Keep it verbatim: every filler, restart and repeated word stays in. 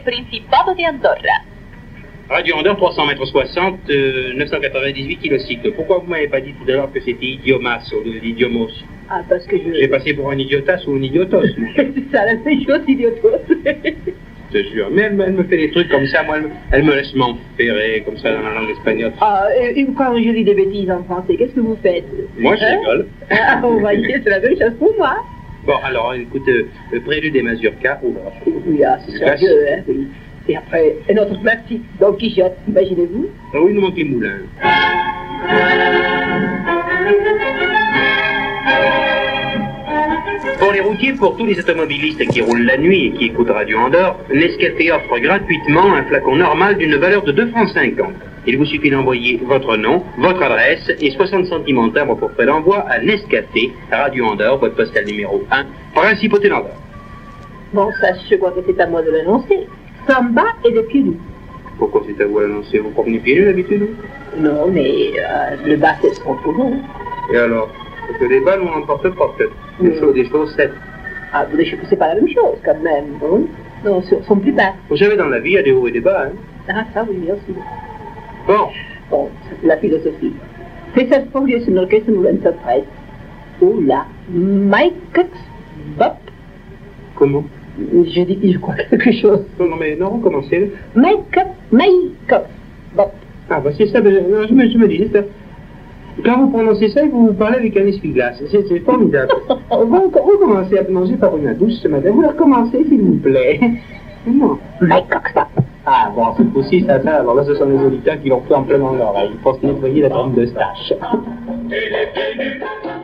Principato di Andorra. Radio Andorre, trois cents mètres soixante, euh, neuf cent quatre-vingt-dix-huit kilocycles. Pourquoi vous m'avez pas dit tout à l'heure que c'était idiomas au lieu d'idiomos? Ah, parce que je... J'ai passé pour un idiotas ou un idiotos, moi. C'est ça, la même chose, idiotos. Je te jure. Mais elle, elle me fait des trucs comme ça, moi, elle, me- elle me laisse m'enferrer comme ça dans la langue espagnole. Ah, et, et quand je lis des bêtises en français, qu'est-ce que vous faites? Moi, je Hein? rigole. Ah, vous voyez, c'est la même chose pour moi. Bon, alors, écoute, euh, le prélude des mazurkas. Oh, là. Oui, ah, c'est sérieux, hein, oui. Et après, et notre classique, Don Quichotte, imaginez-vous. Ah oui, il nous manque les moulins. Pour les routiers, pour tous les automobilistes qui roulent la nuit et qui écoutent Radio Andorre, Nescafé offre gratuitement un flacon normal d'une valeur de deux francs cinquante. Il vous suffit d'envoyer votre nom, votre adresse et soixante centimes en timbre pour frais d'envoi à Nescafé, Radio Andorre, boîte postale numéro un, Principauté d'Andorre. Bon, ça, je crois que c'est à moi de l'annoncer. Samba et des pieds nus. Pourquoi c'est à vous à l'annoncer? Vous promenez pieds nus d'habitude? Non, mais euh, le bas, c'est ce qu'on trouve. Hein. Et alors? Parce que des balles, on n'en porte pas peut-être. Des, Mm. choses, des chaussettes. Ah, mais je- c'est pas la même chose, quand même, non? Non, ils sont plus bas. Vous savez, dans la vie, il y a des hauts et des bas, hein. Ah, ça, oui, bien sûr. Bon, Bon, c'est la philosophie. Festa Foglie sono l'orchestre novantatre. Oula, Mike Bop. comment? Je dis, je crois quelque chose. Non, non, mais non, recommencez. Mike Mike Bop. Ah, bah c'est ça, ben, je, je me, je me dis, c'est ça. Quand vous prononcez ça, vous parlez avec un essuie-glace. C'est c'est formidable. On va encore recommencer à plonger par une douce ce matin. Vous la recommencez, s'il vous plaît. Non. Mike Bop. Ah, bon, cette fois-ci, ça, ça, alors là, ce sont les auditeurs qui l'ont fait en plein dans l'oreille. Il faut se nettoyer la tombe de stache.